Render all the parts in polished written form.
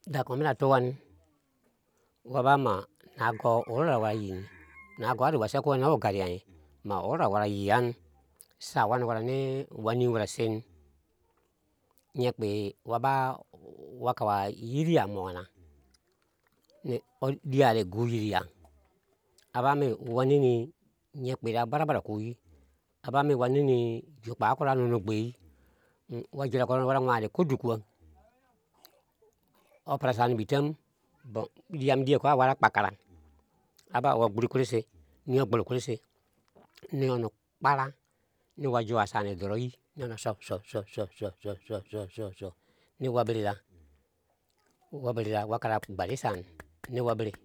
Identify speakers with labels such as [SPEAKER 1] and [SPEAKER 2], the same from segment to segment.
[SPEAKER 1] Dakomina tuwan wabama nago orora wayin, nago ari wasako na ogarian ma orora warayian sawan warane wani warasen nyekpe waba wakawa yiria moana ne diare guyiria abame wanini nyekpera bara koyi abame wanini jukpa akura nonogbe wajira kono wara ware kodukwa operasaan bitam bon diam die ko awara kpakara aba wagburu kurese ni ogbolo kurese ni ono kpara ni waju asane doroyi ni ono so ni wabirira wakara gbalisan ni wabire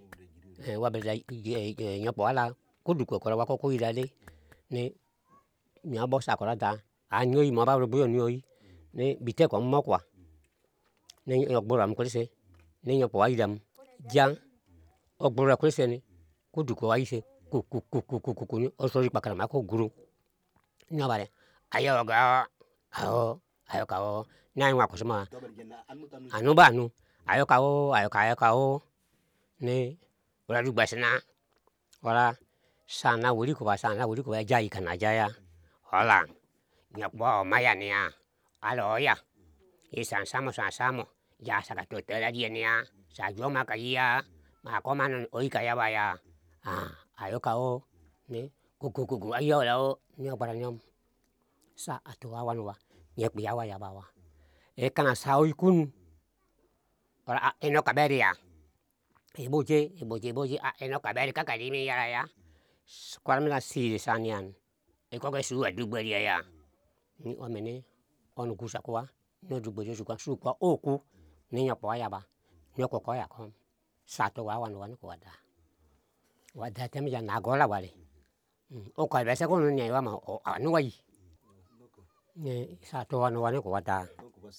[SPEAKER 1] nyokpo ala kodukwa kora wako koyirale ni miabo sakora da anyoyi moba robuyo nyoyi ni bite ko mmokwa ni ogboram kurese ni nyokpo ayiram ja ogborora kurese ni kodukwa ayise kukukuku ni osori kpakara mako guru ni obare ayogo ayoka ni anwa kusuma anu ba anu ayoka ni wara rugbasina wara sana wurikuba ajayi kana ajaya hola nyokpo mayania aloya isan samo ya saka totela diania sajuang makayia mako mano oika yawaya ayoka ni kukuku ayola ni obara nyom sa atu awanwa nyekpe awaya bawa ekana saoyikun ora enoka beria iboje enoka beri kakadimi yaraya kwaramina siri sanian ikoge su adugberia ni omene onu gusakuwa ni odugberia sukwa oku ni nyokpo ayaba ni okoko yakom satu awanwa ni wada wada temya nagola ware oka beseko ni wama anuwayi ni satu anuwa ni wada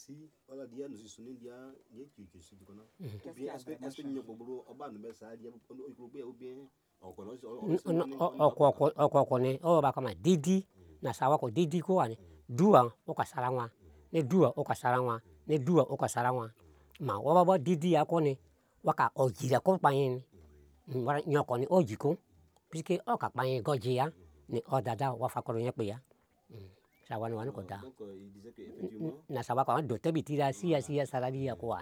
[SPEAKER 1] okokone obakama didi na sawako didi kuwane dua oka saranwa ni dua oka saranwa ni dua oka saranwa ma wababo didi yakoni waka ojira ko kpain wara nyokoni ojiko piki oka kpain gojiya ni odada wafakoro nyekpeya sawanwa ni koda na sawaka dote bitira sia sararia kuan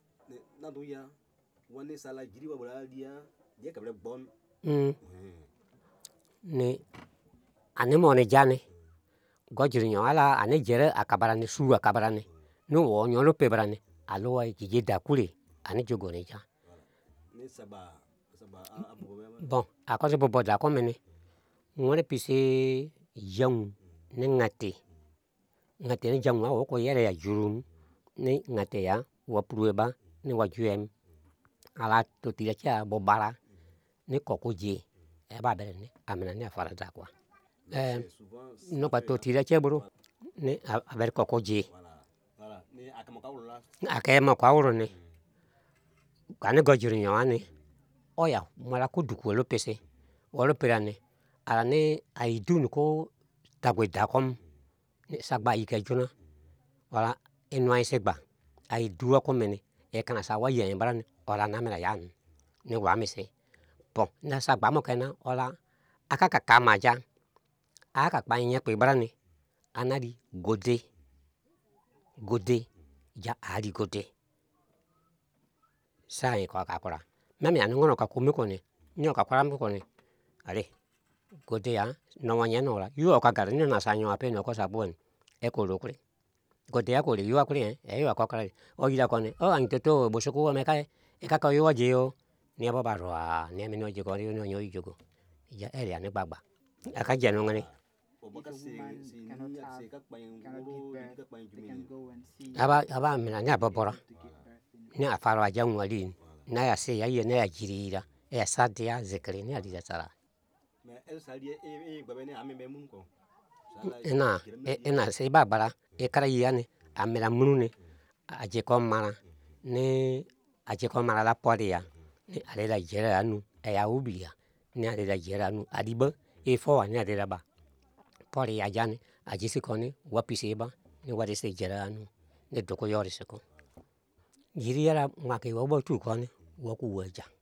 [SPEAKER 1] ni anemone jane gojiri nyo ala ane jere akabarane su akabarane ni wo nyolo pebrane aluwa jije dakure ani jogoreja bon akoso bobo dakomene nwere pise yamu ni ngate ni jamu awoko yere ya jurum ni ngate ya wapurueba ni wajuem ala totira cha bobara ni kokoje eba bere ni amina ni afara dakwa nokpa totira cheburu ni abere kokoje akemo kwawuruni kani gojiri nyo ani oya mwara kodukwa olopese oloperane arani aidun ko tagwe dakom ni sagba ike juna wara inua isegba aidua komene ekana sawaye barani ora namina yan ni wamise bon na sagba mokena ola akaka kamaja aka kpain nyekpe barani anari gode ja ari gode sai ko akakura meme anungono kakome kone nyoka kwaram kone ari gode ya nowanye nora yu okagara ni na sanyo apeni okosa buoni ekoro okure gode ya kore yu akure eyu akokare oyira kone antoto bosoku omeka ikaka oyu ojeyo ni abo baroa ni emene ojiko ni onyoyi jogo ja ere ani gbagba akaje nongene aba mina ni abobora ni afaro aja nwalin na ya se yaye na ya jirira ya sadia zikiri ni adira sara ina se babara ikara yani amira munune ajiko mara ni ajiko mara la podia ni arira jere anu eya ubia ni arira jere anu adiba ifo ani arira ba pori ajani ajisikoni wapisi iba ni warise jere anu ni doko yorisiko gyi rya la mwa ke wo ɓo tu ko nu wo kwu wo eja.